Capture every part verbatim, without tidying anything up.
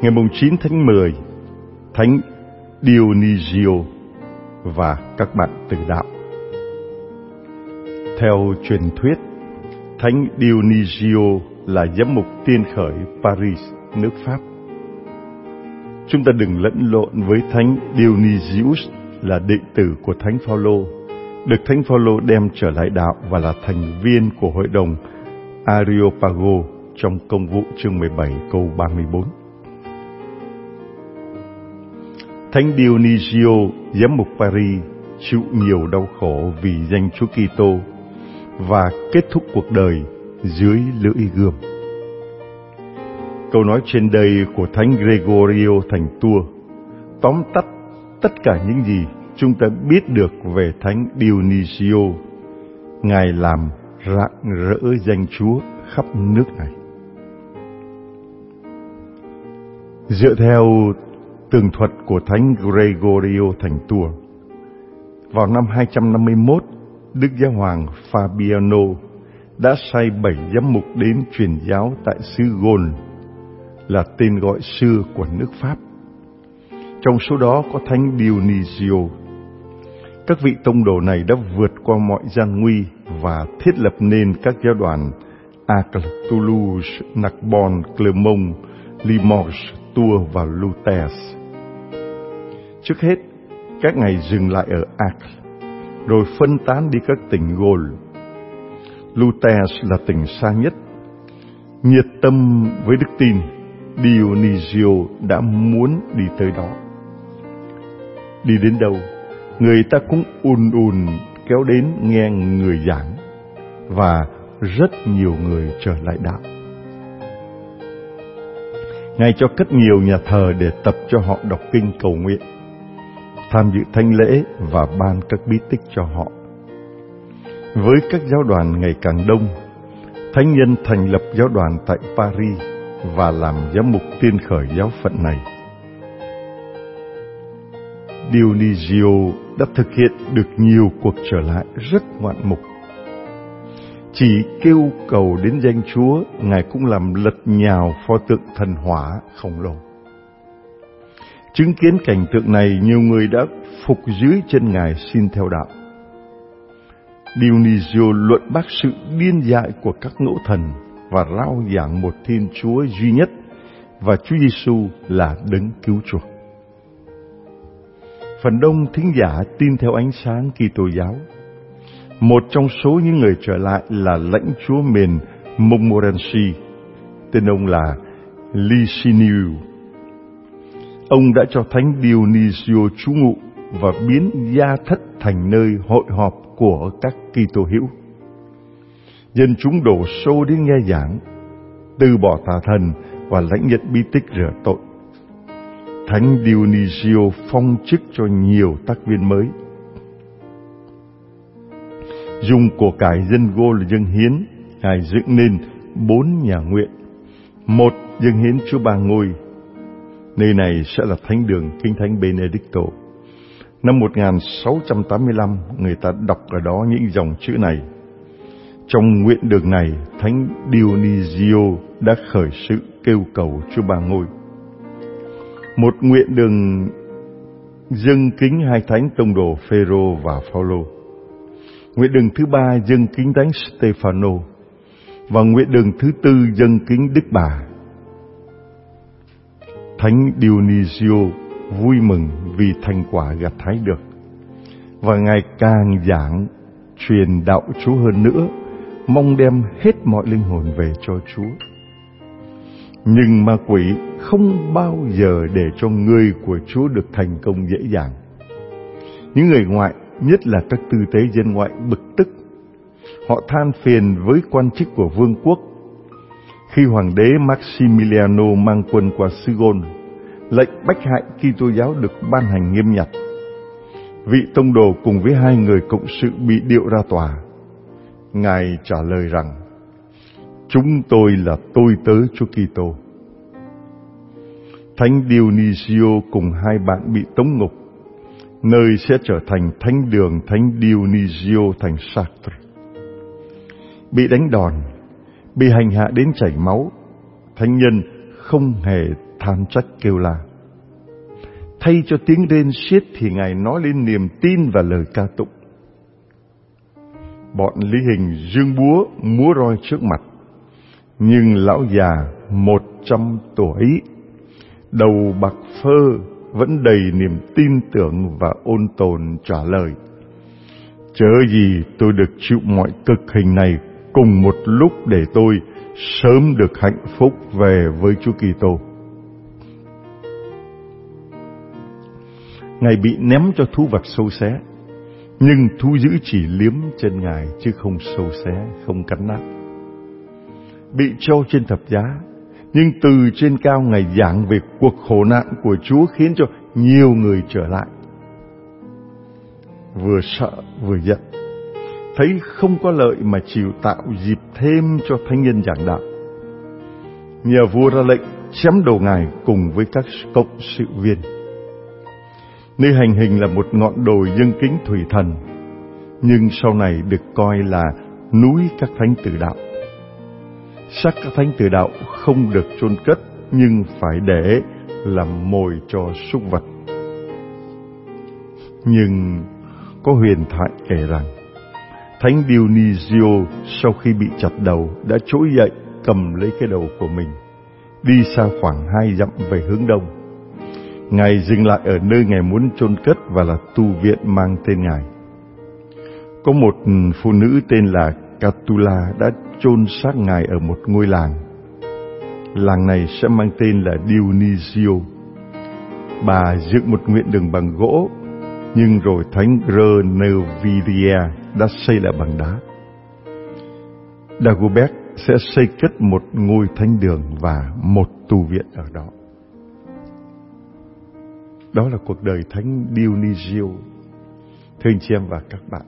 Ngày chín tháng mười, Thánh Dionisio và các bạn tử đạo. Theo truyền thuyết, Thánh Dionisio là giám mục tiên khởi Paris, nước Pháp. Chúng ta đừng lẫn lộn với Thánh Dionysius là đệ tử của Thánh Phaolô, được Thánh Phaolô đem trở lại đạo và là thành viên của hội đồng Areopago trong Công vụ chương mười bảy câu ba mươi bốn. Thánh Dionisio, giám mục Paris, chịu nhiều đau khổ vì danh Chúa Kitô và kết thúc cuộc đời dưới lưỡi gươm. Câu nói trên đây của Thánh Gregorio thành Tours tóm tắt tất cả những gì chúng ta biết được về Thánh Dionisio. Ngài làm rạng rỡ danh Chúa khắp nước này. Dựa theo tường thuật của Thánh Gregorio thành Tours, vào năm hai trăm năm mươi mốt, Đức Giáo hoàng Fabiano đã sai bảy giám mục đến truyền giáo tại xứ Gaul, là tên gọi xưa của nước Pháp. Trong số đó có Thánh Dionisio. Các vị tông đồ này đã vượt qua mọi gian nguy và thiết lập nên các giáo đoàn Arles, Toulouse, Narbonne, Clermont, Limoges, Tours và Lutèce. Trước hết, các ngài dừng lại ở Arles, rồi phân tán đi các tỉnh Gaul. Lutèce là tỉnh xa nhất. Nhiệt tâm với đức tin, Dionisio đã muốn đi tới đó. Đi đến đâu, người ta cũng ùn ùn kéo đến nghe người giảng, và rất nhiều người trở lại đạo. Ngài cho cất nhiều nhà thờ để tập cho họ đọc kinh cầu nguyện, tham dự thánh lễ và ban các bí tích cho họ. Với các giáo đoàn ngày càng đông, thánh nhân thành lập giáo đoàn tại Paris và làm giám mục tiên khởi giáo phận này. Dionisio đã thực hiện được nhiều cuộc trở lại rất ngoạn mục. Chỉ kêu cầu đến danh Chúa, Ngài cũng làm lật nhào pho tượng thần hỏa khổng lồ. Chứng kiến cảnh tượng này, nhiều người đã phục dưới chân Ngài xin theo đạo. Dionisio luận bác sự điên dại của các ngẫu thần và rao giảng một Thiên Chúa duy nhất và Chúa Giêsu là đấng cứu chuộc. Phần đông thính giả tin theo ánh sáng Kitô giáo. Một trong số những người trở lại là lãnh chúa miền Montmorency, tên ông là Licinius. Ông đã cho Thánh Dionisio trú ngụ và biến gia thất thành nơi hội họp của các Kitô hữu. Dân chúng đổ xô đến nghe giảng, từ bỏ tà thần và lãnh nhận bí tích rửa tội. Thánh Dionisio phong chức cho nhiều tác viên mới. Dùng của cải dân Gaul dâng hiến, Ngài dựng nên bốn nhà nguyện. Một dâng hiến Chúa Ba Ngôi. Nơi này sẽ là thánh đường Kinh Thánh Benedicto. Năm một nghìn sáu trăm tám mươi lăm, người ta đọc ở đó những dòng chữ này. Trong nguyện đường này, Thánh Dionisio đã khởi sự kêu cầu Chúa Ba Ngôi. Một nguyện đường dâng kính hai thánh tông đồ Phêrô và Phaolô. Nguyện đường thứ ba dâng kính Thánh Stefano, và nguyện đường thứ tư dâng kính Đức Bà. Thánh Dionisio vui mừng vì thành quả gặt hái được, và Ngài càng giảng truyền đạo Chúa hơn nữa, mong đem hết mọi linh hồn về cho Chúa. Nhưng ma quỷ không bao giờ để cho người của Chúa được thành công dễ dàng. Những người ngoại, nhất là các tư tế dân ngoại, bực tức. Họ than phiền với quan chức của vương quốc. Khi hoàng đế Maximiliano mang quân qua xứ Gaul, lệnh bách hại Kitô giáo được ban hành nghiêm nhặt. Vị tông đồ cùng với hai người cộng sự bị điệu ra tòa. Ngài trả lời rằng: chúng tôi là tôi tớ Chúa Kitô. Thánh Dionisio cùng hai bạn bị tống ngục, nơi sẽ trở thành thánh đường Thánh Dionisio thành Chartres. Bị đánh đòn, bị hành hạ đến chảy máu, thánh nhân không hề than trách kêu la. Thay cho tiếng rên xiết thì Ngài nói lên niềm tin và lời ca tụng. Bọn Lý Hình giương búa múa roi trước mặt, nhưng lão già một trăm tuổi, đầu bạc phơ, vẫn đầy niềm tin tưởng và ôn tồn trả lời: chớ gì tôi được chịu mọi cực hình này cùng một lúc để tôi sớm được hạnh phúc về với Chúa Kitô. Ngài bị ném cho thú vật sâu xé, nhưng thú dữ chỉ liếm chân Ngài chứ không sâu xé, không cắn nát. Bị treo trên thập giá, nhưng từ trên cao Ngài giảng về cuộc khổ nạn của Chúa, khiến cho nhiều người trở lại. Vừa sợ vừa giận, thấy không có lợi mà chịu tạo dịp thêm cho thánh nhân giảng đạo. Nhà vua ra lệnh chém đầu Ngài cùng với các cộng sự viên. Nơi hành hình là một ngọn đồi dâng kính thủy thần, nhưng sau này được coi là núi các thánh tử đạo. Xác các thánh tử đạo không được chôn cất, nhưng phải để làm mồi cho súc vật. Nhưng có huyền thoại kể rằng Thánh Dionisio sau khi bị chặt đầu đã trỗi dậy, cầm lấy cái đầu của mình, đi xa khoảng hai dặm về hướng đông. Ngài dừng lại ở nơi Ngài muốn chôn cất và là tu viện mang tên Ngài. Có một phụ nữ tên là Catula đã chôn xác Ngài ở một ngôi làng. Làng này sẽ mang tên là Dionisio. Bà dựng một nguyện đường bằng gỗ, nhưng rồi Thánh Renoviria đã xây lại bằng đá. Dagobert sẽ xây cất một ngôi thánh đường và một tu viện ở đó. Đó là cuộc đời Thánh Dionisio. Thưa anh chị em và các bạn,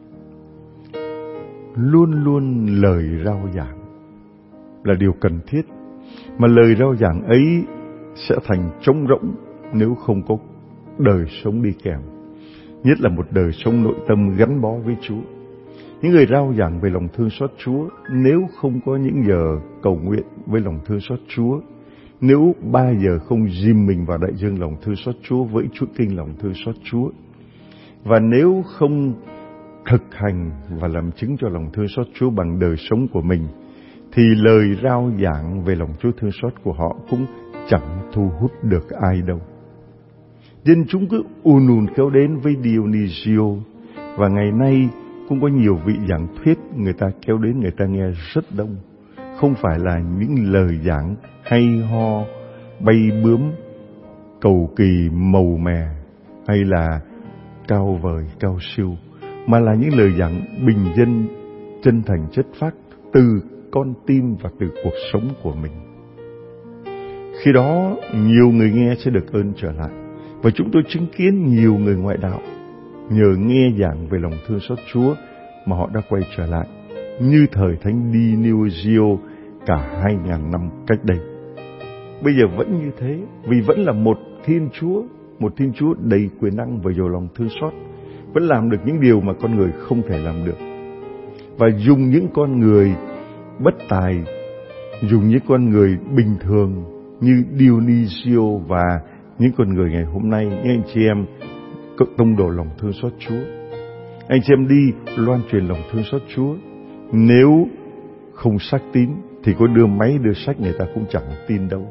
luôn luôn lời rao giảng là điều cần thiết, mà lời rao giảng ấy sẽ thành trống rỗng nếu không có đời sống đi kèm, nhất là một đời sống nội tâm gắn bó với Chúa. Những người rao giảng về lòng thương xót Chúa, nếu không có những giờ cầu nguyện với lòng thương xót Chúa, nếu ba giờ không dìm mình vào đại dương lòng thương xót Chúa với chuỗi kinh lòng thương xót Chúa, và nếu không thực hành và làm chứng cho lòng thương xót Chúa bằng đời sống của mình, thì lời rao giảng về lòng Chúa thương xót của họ cũng chẳng thu hút được ai đâu. Dân chúng cứ ùn ùn kéo đến với Dionisio, và ngày nay cũng có nhiều vị giảng thuyết người ta kéo đến, người ta nghe rất đông. Không phải là những lời giảng hay ho, bay bướm, cầu kỳ màu mè hay là cao vời, cao siêu, mà là những lời giảng bình dân, chân thành chất phác từ con tim và từ cuộc sống của mình. Khi đó nhiều người nghe sẽ được ơn trở lại. Và chúng tôi chứng kiến nhiều người ngoại đạo nhờ nghe giảng về lòng thương xót Chúa mà họ đã quay trở lại, như thời Thánh Dionisio cả hai ngàn năm cách đây. Bây giờ vẫn như thế, vì vẫn là một Thiên Chúa, một Thiên Chúa đầy quyền năng và giàu lòng thương xót, vẫn làm được những điều mà con người không thể làm được, và dùng những con người bất tài, dùng những con người bình thường như Dionisio và những con người ngày hôm nay, những anh chị em tông đồ lòng thương xót Chúa. Anh chị em đi loan truyền lòng thương xót Chúa, nếu không xác tín thì có đưa máy đưa sách người ta cũng chẳng tin đâu.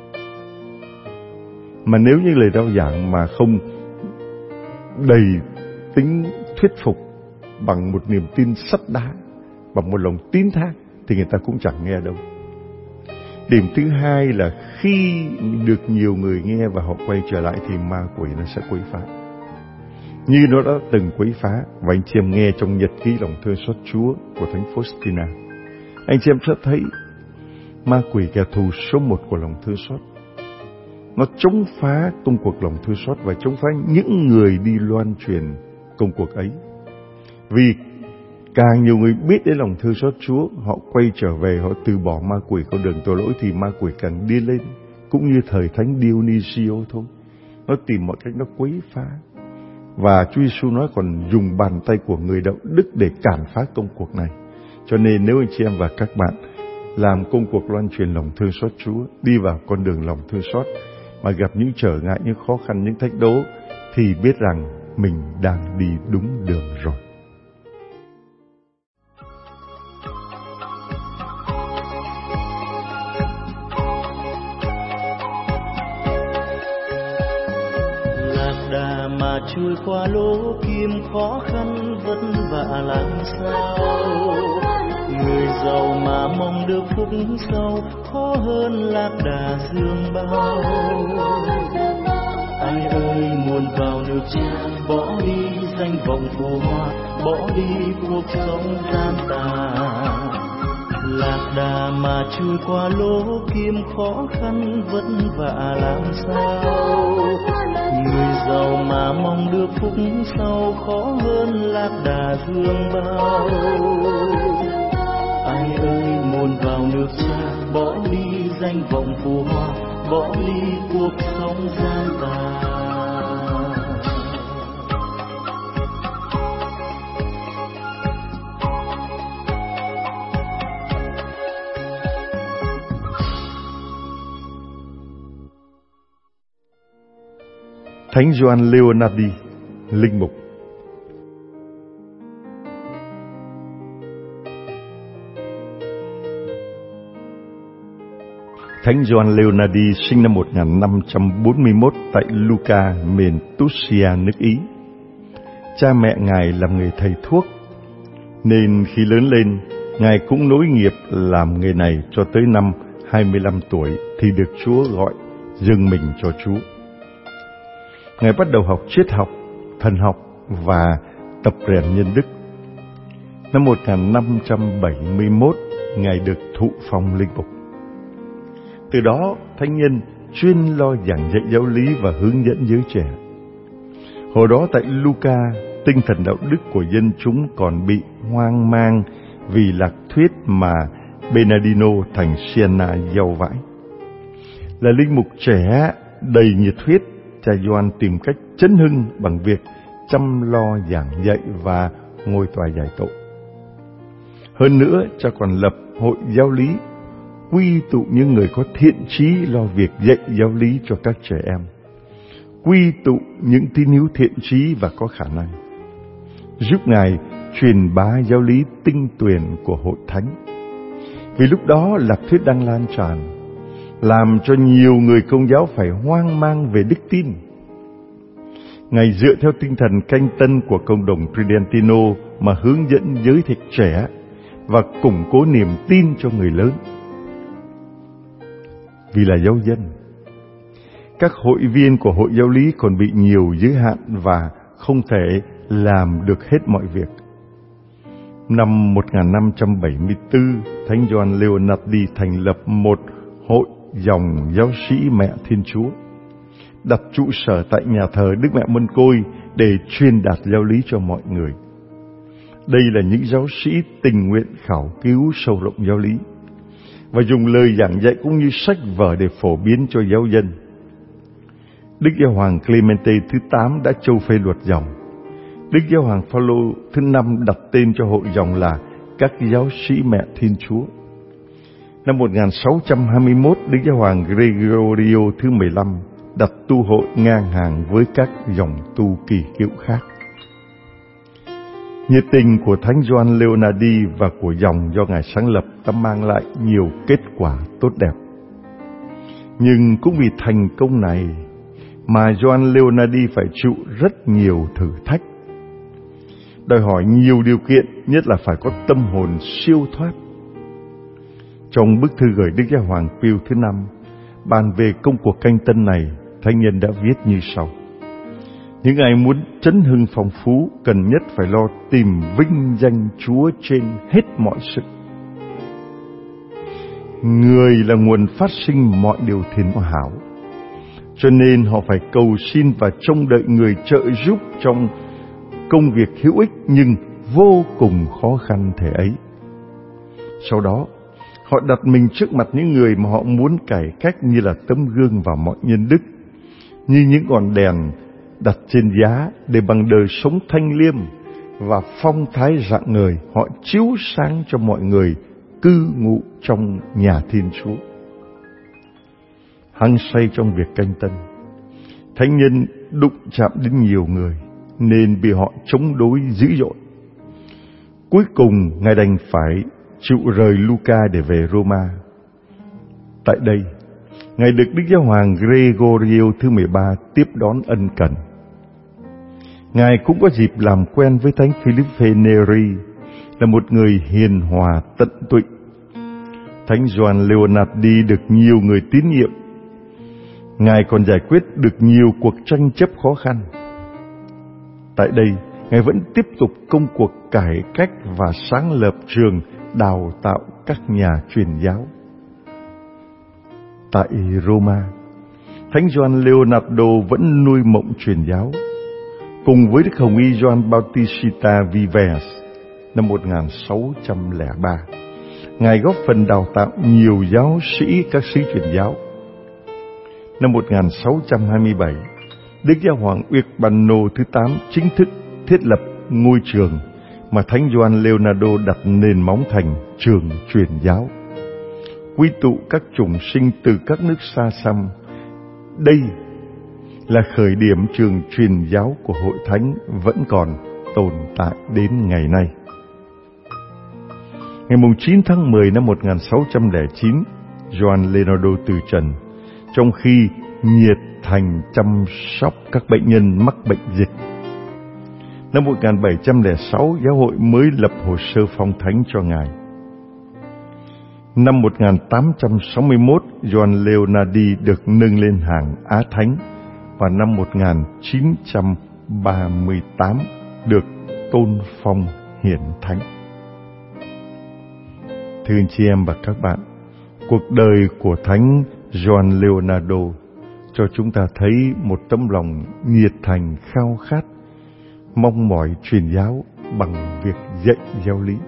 Mà nếu như lời rao giảng mà không đầy tính thuyết phục bằng một niềm tin sắt đá, bằng một lòng tín thác, thì người ta cũng chẳng nghe đâu. Điểm thứ hai là khi được nhiều người nghe và họ quay trở lại thì ma quỷ nó sẽ quấy phá, như nó đã từng quấy phá. Và anh chị em nghe trong nhật ký lòng thương xót Chúa của Thánh Faustina, anh chị em sẽ thấy ma quỷ, kẻ thù số một của lòng thương xót, nó chống phá công cuộc lòng thương xót và chống phá những người đi loan truyền công cuộc ấy. Vì càng nhiều người biết đến lòng thương xót Chúa, họ quay trở về, họ từ bỏ ma quỷ con đường tội lỗi, thì ma quỷ càng đi lên. Cũng như thời Thánh Dionisio thôi, nó tìm mọi cách nó quấy phá. Và Chúa Giêsu nói còn dùng bàn tay của người đạo đức để cản phá công cuộc này. Cho nên nếu anh chị em và các bạn làm công cuộc loan truyền lòng thương xót Chúa, đi vào con đường lòng thương xót, mà gặp những trở ngại, những khó khăn, những thách đố, thì biết rằng mình đang đi đúng đường rồi. Lạc đà mà trôi qua lỗ kim, khó khăn vất vả làm sao. Người giàu mà mong được phúc sau, khó hơn lạc đà dương bao. Ai ơi muốn vào nước Cha, bỏ đi danh vọng phù hoa, bỏ đi cuộc sống gian tà. Lạc đà mà trôi qua lỗ kim, khó khăn vất vả làm sao. Người giàu mà mong được phúc sau, khó hơn lạc đà dương bao. Ai ơi muốn vào nước Cha, bỏ đi danh vọng phù hoa, bỏ đi cuộc sống gian tà. Thánh Gioan Leonardi, linh mục. Thánh Gioan Leonardi sinh năm một nghìn năm trăm bốn mươi mốt tại Lucca, miền Tuscia, nước Ý. Cha mẹ Ngài làm nghề thầy thuốc, nên khi lớn lên, Ngài cũng nối nghiệp làm nghề này cho tới năm hai mươi lăm tuổi thì được Chúa gọi dâng mình cho Chúa. Ngài bắt đầu học triết học, thần học và tập rèn nhân đức. Năm một nghìn năm trăm bảy mươi mốt, Ngài được thụ phong linh mục. Từ đó, thánh nhân chuyên lo giảng dạy giáo lý và hướng dẫn giới trẻ. Hồi đó tại Lucca, tinh thần đạo đức của dân chúng còn bị hoang mang vì lạc thuyết mà Bernardino thành Siena gieo vãi. Là linh mục trẻ đầy nhiệt huyết, cha Gioan tìm cách chấn hưng bằng việc chăm lo giảng dạy và ngôi tòa giải tội. Hơn nữa, cha còn lập hội giáo lý, quy tụ những người có thiện chí lo việc dạy giáo lý cho các trẻ em, quy tụ những tín hữu thiện chí và có khả năng, giúp Ngài truyền bá giáo lý tinh tuyền của hội thánh. Vì lúc đó lạc thuyết đang lan tràn, làm cho nhiều người Công giáo phải hoang mang về đức tin. Ngài dựa theo tinh thần canh tân của cộng đồng Tridentino mà hướng dẫn giới thầy trẻ và củng cố niềm tin cho người lớn. Vì là giáo dân, các hội viên của hội giáo lý còn bị nhiều giới hạn và không thể làm được hết mọi việc. Năm một nghìn năm trăm bảy mươi tư, Thánh Gioan Leonardi thành lập một hội dòng giáo sĩ Mẹ Thiên Chúa, đặt trụ sở tại nhà thờ Đức Mẹ Mân Côi để truyền đạt giáo lý cho mọi người. Đây là những giáo sĩ tình nguyện khảo cứu sâu rộng giáo lý và dùng lời giảng dạy cũng như sách vở để phổ biến cho giáo dân. Đức Giáo hoàng Clemente thứ tám đã châu phê luật dòng. Đức Giáo hoàng Phaolô thứ năm đặt tên cho hội dòng là các giáo sĩ Mẹ Thiên Chúa. Năm một nghìn sáu trăm hai mươi mốt, Đức Giáo hoàng Gregorio thứ mười lăm đặt tu hội ngang hàng với các dòng tu kỳ cựu khác. Nhiệt tình của Thánh Gioan Leonardi và của dòng do Ngài sáng lập đã mang lại nhiều kết quả tốt đẹp. Nhưng cũng vì thành công này mà Gioan Leonardi phải chịu rất nhiều thử thách, đòi hỏi nhiều điều kiện, nhất là phải có tâm hồn siêu thoát. Trong bức thư gửi Đức Giáo hoàng Pius thứ năm bàn về công cuộc canh tân này, thánh nhân đã viết như sau: những ai muốn chấn hưng phong phú cần nhất phải lo tìm vinh danh Chúa trên hết mọi sự. Người là nguồn phát sinh mọi điều thiện hảo, cho nên họ phải cầu xin và trông đợi người trợ giúp trong công việc hữu ích nhưng vô cùng khó khăn thể ấy. Sau đó, họ đặt mình trước mặt những người mà họ muốn cải cách như là tấm gương và mọi nhân đức, như những ngọn đèn đặt trên giá để bằng đời sống thanh liêm và phong thái rạng ngời họ chiếu sáng cho mọi người cư ngụ trong nhà Thiên Chúa. Hăng say trong việc canh tân, thánh nhân đụng chạm đến nhiều người nên bị họ chống đối dữ dội. Cuối cùng Ngài đành phải chịu rời Luca để về Roma. Tại đây, Ngài được Đức Giáo hoàng Gregorio thứ mười ba tiếp đón ân cần. Ngài cũng có dịp làm quen với Thánh Philippe Neri, là một người hiền hòa tận tụy. Thánh Gioan Leonardi được nhiều người tín nhiệm. Ngài còn giải quyết được nhiều cuộc tranh chấp khó khăn. Tại đây, Ngài vẫn tiếp tục công cuộc cải cách và sáng lập trường đào tạo các nhà truyền giáo. Tại Roma, Thánh Gioan Leonardo vẫn nuôi mộng truyền giáo. Cùng với Đức Hồng Y Gioan Bautista Vives năm một nghìn sáu trăm lẻ ba, Ngài góp phần đào tạo nhiều giáo sĩ các sứ truyền giáo. Năm một nghìn sáu trăm hai mươi bảy, Đức Giáo hoàng Urbano thứ tám chính thức thiết lập ngôi trường mà Thánh Gioan Leonardo đặt nền móng thành trường truyền giáo, quy tụ các chủng sinh từ các nước xa xăm. Đây là khởi điểm trường truyền giáo của Hội Thánh vẫn còn tồn tại đến ngày nay. Ngày chín tháng mười năm một nghìn sáu trăm lẻ chín, Gioan Leonardo từ trần, trong khi nhiệt thành chăm sóc các bệnh nhân mắc bệnh dịch. Năm một nghìn bảy trăm lẻ sáu, giáo hội mới lập hồ sơ phong thánh cho Ngài. Năm một nghìn tám trăm sáu mươi mốt, Gioan Leonardi được nâng lên hàng Á Thánh, và năm một nghìn chín trăm ba mươi tám được tôn phong hiển thánh. Thưa anh chị em và các bạn, cuộc đời của Thánh Gioan Leonardo cho chúng ta thấy một tấm lòng nhiệt thành, khao khát, mong mỏi truyền giáo bằng việc dạy giáo lý.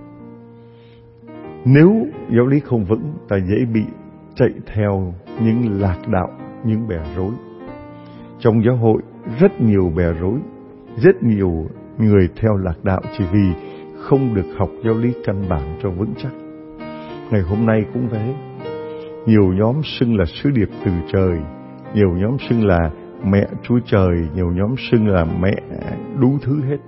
Nếu giáo lý không vững, ta dễ bị chạy theo những lạc đạo, những bè rối. Trong giáo hội rất nhiều bè rối, rất nhiều người theo lạc đạo chỉ vì không được học giáo lý căn bản cho vững chắc. Ngày hôm nay cũng thế, nhiều nhóm xưng là sứ điệp từ trời, nhiều nhóm xưng là mẹ Chúa Trời, nhiều nhóm xưng là mẹ đủ thứ hết.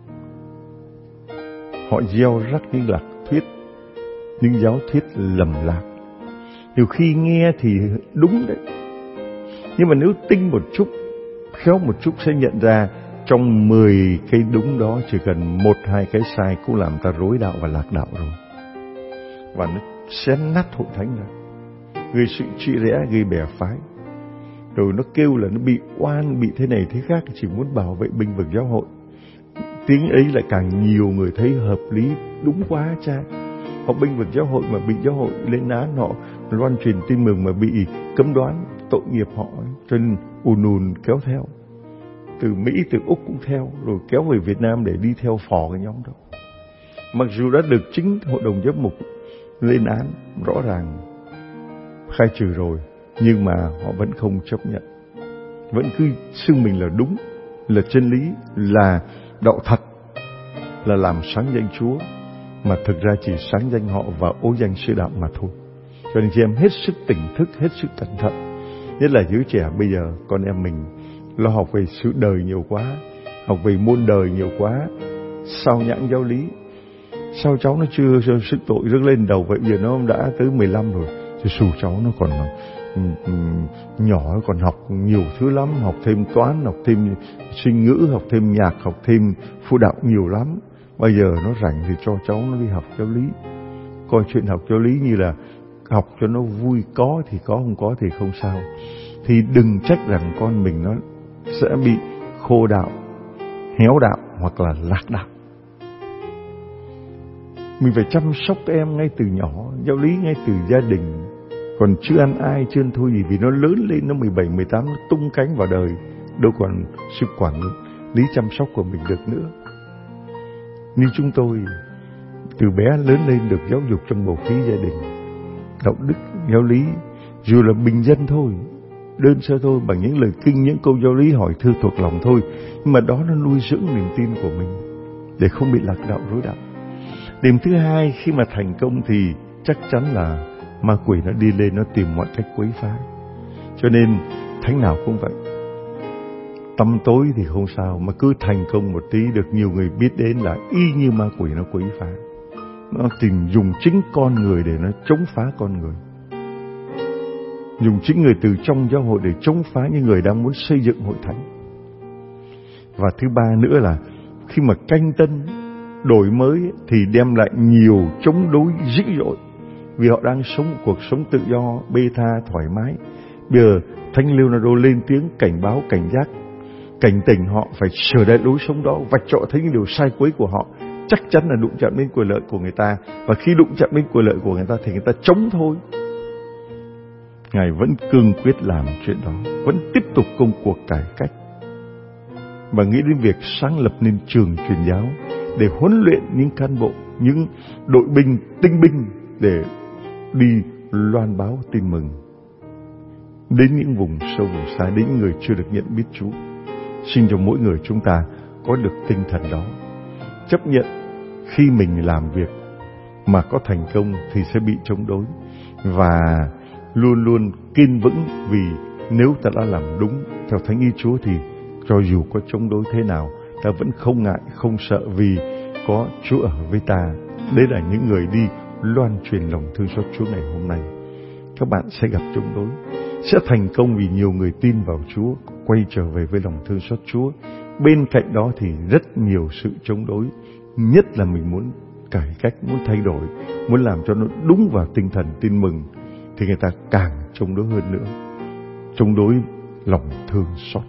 Họ gieo rắc những lạc thuyết, những giáo thuyết lầm lạc. Nhiều khi nghe thì đúng đấy, nhưng mà nếu tinh một chút, khéo một chút sẽ nhận ra trong mười cái đúng đó chỉ cần một hai cái sai cũng làm ta rối đạo và lạc đạo rồi. Và nó xé nát hội thánh ra, gây sự trị rẽ, gây bè phái. Rồi nó kêu là nó bị oan, bị thế này thế khác, chỉ muốn bảo vệ bênh vực giáo hội. Tiếng ấy lại càng nhiều người thấy hợp lý, đúng quá cha. Họ bênh vực giáo hội mà bị giáo hội lên án, họ loan truyền tin mừng mà bị cấm đoán, tội nghiệp họ, cho nên ùn ùn kéo theo. Từ Mỹ, từ Úc cũng theo, rồi kéo về Việt Nam để đi theo phò cái nhóm đó. Mặc dù đã được chính hội đồng giám mục lên án rõ ràng, khai trừ rồi, nhưng mà họ vẫn không chấp nhận, vẫn cứ xưng mình là đúng, là chân lý, là đạo thật, là làm sáng danh Chúa, mà thực ra chỉ sáng danh họ và ô danh sư đạo mà thôi. Cho nên chị em hết sức tỉnh thức, hết sức cẩn thận. Nhất là giới trẻ bây giờ, con em mình lo học về sự đời nhiều quá, học về môn đời nhiều quá, sao nhãng giáo lý. Sao cháu nó chưa sức tội rước lên đầu vậy, giờ nó đã tới mười lăm rồi, chứ xù cháu nó còn nhỏ, nó còn học nhiều thứ lắm, học thêm toán, học thêm sinh ngữ, học thêm nhạc, học thêm phụ đạo nhiều lắm. Bây giờ nó rảnh thì cho cháu nó đi học giáo lý. Coi chuyện học giáo lý như là học cho nó vui, có thì có, không có thì không sao. Thì đừng trách rằng con mình nó sẽ bị khô đạo, héo đạo hoặc là lạc đạo. Mình phải chăm sóc các em ngay từ nhỏ, giáo lý ngay từ gia đình. Còn chưa ăn ai, chưa ăn thôi gì, vì nó lớn lên, nó mười bảy, mười tám, nó tung cánh vào đời, đâu còn sự quản lý chăm sóc của mình được nữa. Như chúng tôi, từ bé lớn lên được giáo dục trong bầu khí gia đình, đạo đức, giáo lý, dù là bình dân thôi, đơn sơ thôi, bằng những lời kinh, những câu giáo lý hỏi thưa thuộc lòng thôi, nhưng mà đó nó nuôi dưỡng niềm tin của mình để không bị lạc đạo rối đạo. Điểm thứ hai, khi mà thành công thì chắc chắn là ma quỷ nó đi lên, nó tìm mọi cách quấy phá. Cho nên thánh nào cũng vậy. Tăm tối thì không sao, mà cứ thành công một tí được nhiều người biết đến là y như ma quỷ nó quấy phá. Nó tìm dùng chính con người để nó chống phá con người. Dùng chính người từ trong giáo hội để chống phá những người đang muốn xây dựng hội thánh. Và thứ ba nữa là khi mà canh tân, đổi mới thì đem lại nhiều chống đối dữ dội. Vì họ đang sống một cuộc sống tự do, bê tha, thoải mái. Bây giờ Thánh Leonardo lên tiếng cảnh báo, cảnh giác, cảnh tỉnh họ phải sửa lại lối sống đó, vạch trọ thấy những điều sai quấy của họ. Chắc chắn là đụng chạm đến quyền lợi của người ta. Và khi đụng chạm đến quyền lợi của người ta thì người ta chống thôi. Ngài vẫn cương quyết làm chuyện đó, vẫn tiếp tục công cuộc cải cách. Và nghĩ đến việc sáng lập nên trường truyền giáo để huấn luyện những cán bộ, những đội binh, tinh binh để đi loan báo tin mừng đến những vùng sâu vùng xa, đến những người chưa được nhận biết Chúa. Xin cho mỗi người chúng ta có được tinh thần đó, chấp nhận khi mình làm việc mà có thành công thì sẽ bị chống đối, và luôn luôn kiên vững, vì nếu ta đã làm đúng theo thánh ý Chúa thì cho dù có chống đối thế nào, ta vẫn không ngại, không sợ, vì có Chúa ở với ta. Đấy là những người đi loan truyền lòng thương xót Chúa ngày hôm nay. Các bạn sẽ gặp chống đối, sẽ thành công vì nhiều người tin vào Chúa, quay trở về với lòng thương xót Chúa. Bên cạnh đó thì rất nhiều sự chống đối, nhất là mình muốn cải cách, muốn thay đổi, muốn làm cho nó đúng vào tinh thần tin mừng, thì người ta càng chống đối hơn nữa, chống đối lòng thương xót.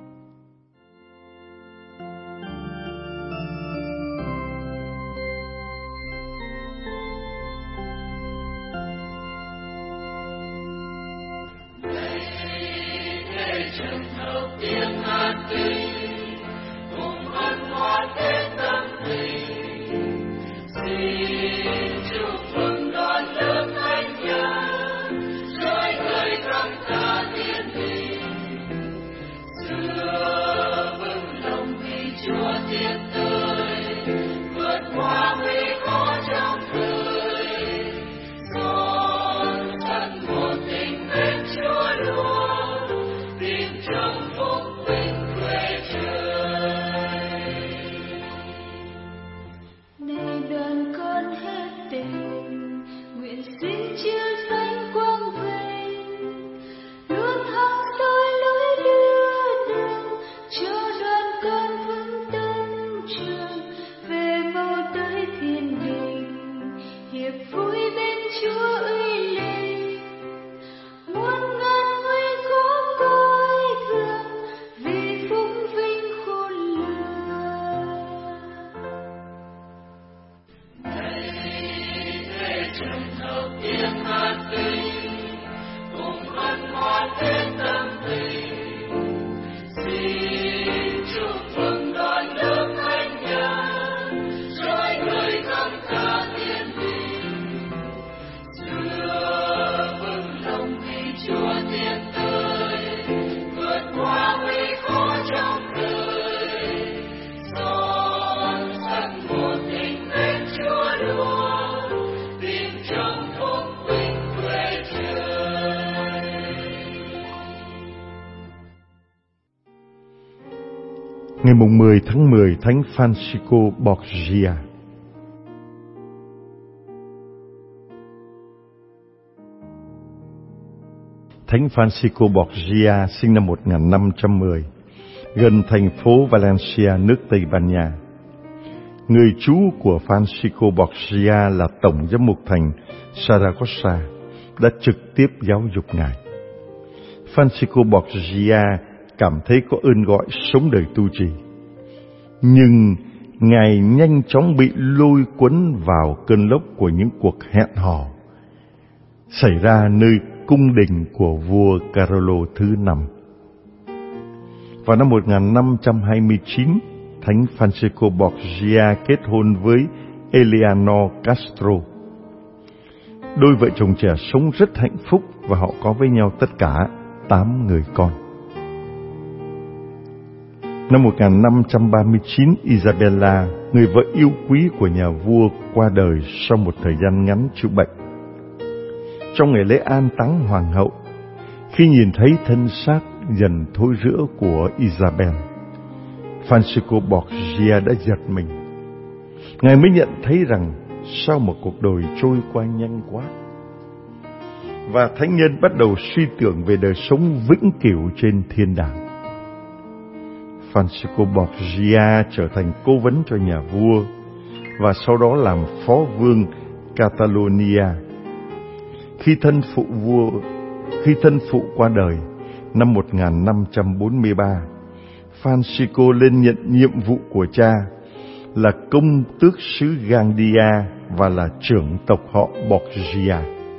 Ngày mùng mười tháng mười, Thánh Francisco Borgia. Thánh Francisco Borgia sinh năm một nghìn năm trăm mười, gần thành phố Valencia, nước Tây Ban Nha. Người chú của Francisco Borgia là Tổng giám mục thành Saragossa, đã trực tiếp giáo dục Ngài. Francisco Borgia cảm thấy có ơn gọi sống đời tu trì, nhưng Ngài nhanh chóng bị lôi cuốn vào cơn lốc của những cuộc hẹn hò xảy ra nơi cung đình của vua Carolo thứ năm. Vào năm một nghìn năm trăm hai mươi chín, Thánh Francisco Borgia kết hôn với Eleanor Castro. Đôi vợ chồng trẻ sống rất hạnh phúc và họ có với nhau tất cả tám người con. Năm một nghìn năm trăm ba mươi chín, Isabella, người vợ yêu quý của nhà vua, qua đời sau một thời gian ngắn chữa bệnh. Trong ngày lễ an táng hoàng hậu, khi nhìn thấy thân xác dần thối rữa của Isabel, Francisco Borgia đã giật mình. Ngài mới nhận thấy rằng sao một cuộc đời trôi qua nhanh quá. Và thánh nhân bắt đầu suy tưởng về đời sống vĩnh cửu trên thiên đàng. Francisco Borgia trở thành cố vấn cho nhà vua và sau đó làm phó vương Catalonia. Khi thân phụ vua, khi thân phụ qua đời năm một nghìn năm trăm bốn mươi ba, Francisco lên nhận nhiệm vụ của cha là công tước xứ Gandia và là trưởng tộc họ Borgia.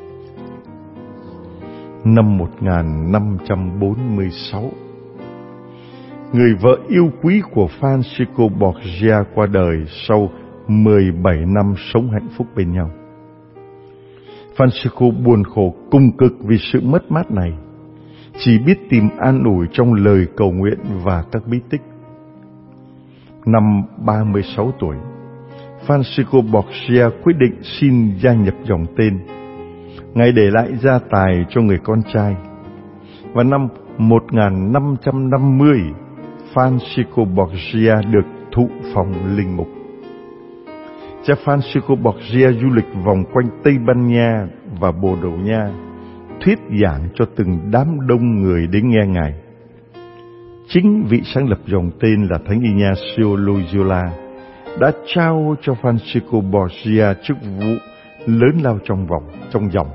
Năm một nghìn năm trăm bốn mươi sáu, người vợ yêu quý của Francisco Borgia qua đời sau mười bảy năm sống hạnh phúc bên nhau. Francisco buồn khổ cùng cực vì sự mất mát này, chỉ biết tìm an ủi trong lời cầu nguyện và các bí tích. Năm ba mươi sáu tuổi, Francisco Borgia quyết định xin gia nhập dòng tên. Ngài để lại gia tài cho người con trai. Và năm một nghìn năm trăm năm mươi, Francisco Borgia được thụ phòng linh mục. Cha Francisco Borgia du lịch vòng quanh Tây Ban Nha và Bồ Đào Nha, thuyết giảng cho từng đám đông người đến nghe Ngài. Chính vị sáng lập dòng tên là Thánh Ignacio Loyola đã trao cho Francisco Borgia chức vụ lớn lao trong vòng trong dòng.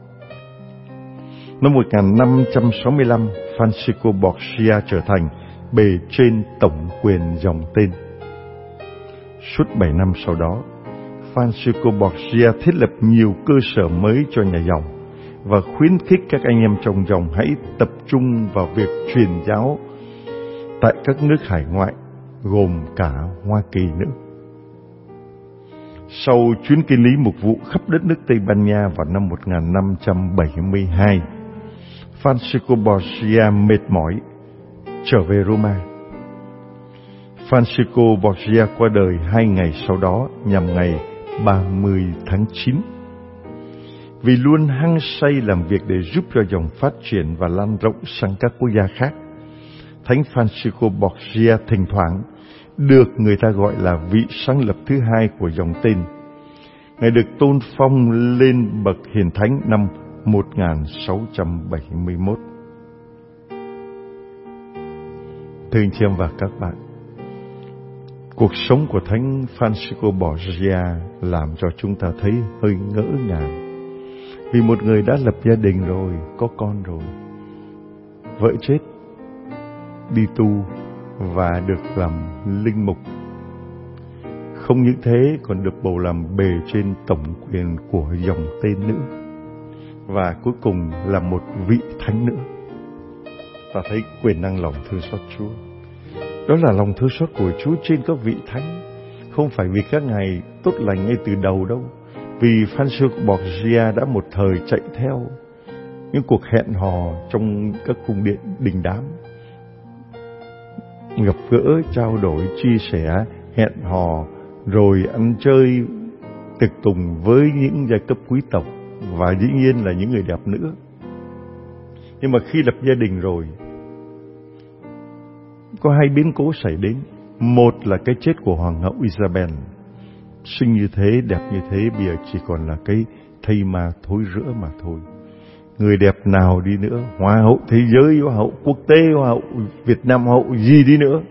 Năm một nghìn năm trăm sáu mươi lăm, Francisco Borgia trở thành bề trên tổng quyền dòng tên. Suốt bảy năm sau đó, Francisco Borgia thiết lập nhiều cơ sở mới cho nhà dòng và khuyến khích các anh em trong dòng hãy tập trung vào việc truyền giáo tại các nước hải ngoại, gồm cả Hoa Kỳ nữa. Sau chuyến kinh lý mục vụ khắp đất nước Tây Ban Nha vào năm một nghìn năm trăm bảy mươi hai, Francisco Borgia mệt mỏi trở về Roma. Francisco Borgia qua đời hai ngày sau đó, nhằm ngày ba mươi tháng chín. Vì luôn hăng say làm việc để giúp cho dòng phát triển và lan rộng sang các quốc gia khác, Thánh Francisco Borgia thỉnh thoảng được người ta gọi là vị sáng lập thứ hai của dòng tên. Ngài được tôn phong lên bậc hiền thánh năm một nghìn sáu trăm bảy mươi mốt. Thưa anh chị em và các bạn, cuộc sống của Thánh Francisco Borgia làm cho chúng ta thấy hơi ngỡ ngàng. Vì một người đã lập gia đình rồi, có con rồi, vợ chết, đi tu và được làm linh mục. Không những thế, còn được bầu làm bề trên tổng quyền của dòng tên nữa. Và cuối cùng là một vị thánh nữa. Ta thấy quyền năng lòng thương xót Chúa. Đó là lòng thương xót của Chúa trên các vị thánh. Không phải vì các ngài tốt lành ngay từ đầu đâu. Vì Francisco Borgia đã một thời chạy theo những cuộc hẹn hò trong các cung điện đình đám, gặp gỡ, trao đổi, chia sẻ, hẹn hò, rồi ăn chơi, tiệc tùng với những giai cấp quý tộc và dĩ nhiên là những người đẹp nữa. Nhưng mà khi lập gia đình rồi, có hai biến cố xảy đến. Một là cái chết của Hoàng hậu Isabel, xinh như thế, đẹp như thế, bây giờ chỉ còn là cái thây ma thối rữa mà thôi. Người đẹp nào đi nữa, Hoa hậu thế giới, Hoa hậu quốc tế, Hoa hậu Việt Nam, Hoa hậu gì đi nữa,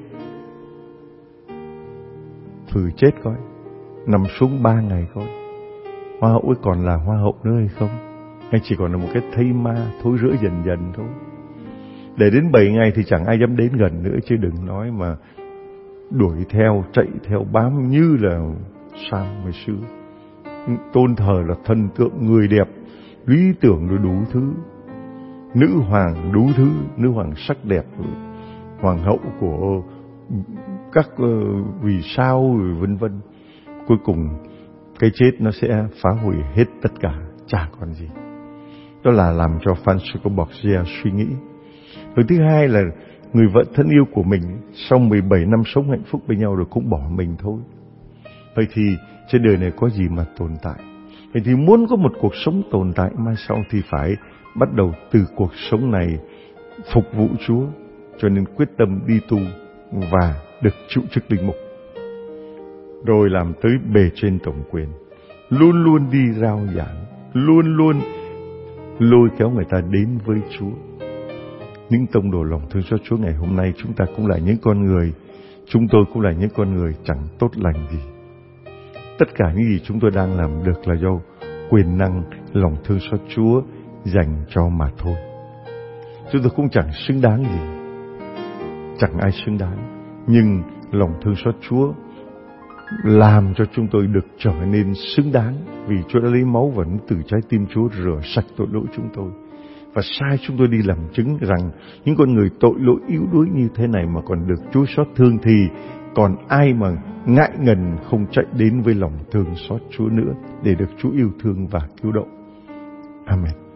thử chết coi, nằm xuống ba ngày coi, Hoa hậu ấy còn là Hoa hậu nữa hay không? Hay chỉ còn là một cái thây ma thối rữa dần dần thôi. Để đến bảy ngày thì chẳng ai dám đến gần nữa, chứ đừng nói mà đuổi theo, chạy theo, bám như là Sam ngày xưa. Tôn thờ là thần tượng người đẹp, lý tưởng rồi đủ thứ, nữ hoàng đủ thứ, nữ hoàng sắc đẹp, hoàng hậu của các vì sao rồi vân vân. Cuối cùng cái chết nó sẽ phá hủy hết tất cả, chả còn gì. Đó là làm cho Francisco Borgia suy nghĩ. Rồi thứ hai là người vợ thân yêu của mình sau mười bảy năm sống hạnh phúc với nhau rồi cũng bỏ mình thôi. Vậy thì trên đời này có gì mà tồn tại? Vậy thì muốn có một cuộc sống tồn tại mai sau thì phải bắt đầu từ cuộc sống này phục vụ Chúa, cho nên quyết tâm đi tu và được trụ chức linh mục. Rồi làm tới bề trên tổng quyền, luôn luôn đi rao giảng, luôn luôn lôi kéo người ta đến với Chúa. Những tông đồ lòng thương xót Chúa ngày hôm nay, chúng ta cũng là những con người, chúng tôi cũng là những con người chẳng tốt lành gì. Tất cả những gì chúng tôi đang làm được là do quyền năng lòng thương xót Chúa dành cho mà thôi. Chúng tôi cũng chẳng xứng đáng gì, chẳng ai xứng đáng, nhưng lòng thương xót Chúa làm cho chúng tôi được trở nên xứng đáng, vì Chúa đã lấy máu và từ trái tim Chúa rửa sạch tội lỗi chúng tôi, và sai chúng tôi đi làm chứng rằng những con người tội lỗi yếu đuối như thế này mà còn được Chúa xót thương, thì còn ai mà ngại ngần không chạy đến với lòng thương xót Chúa nữa để được Chúa yêu thương và cứu độ. Amen.